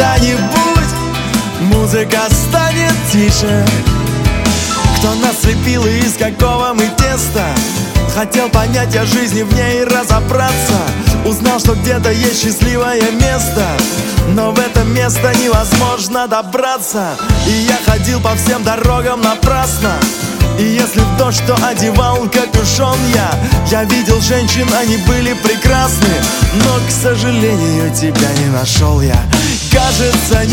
когда-нибудь музыка станет тише. Кто нас слепил и из какого мы теста? Хотел понять о жизни в ней и разобраться. Узнал, что где-то есть счастливое место, но в это место невозможно добраться. И я ходил по всем дорогам напрасно. И если в дождь, то одевал капюшон я видел женщин, они были прекрасны, но, к сожалению, тебя не нашел я. Кажется,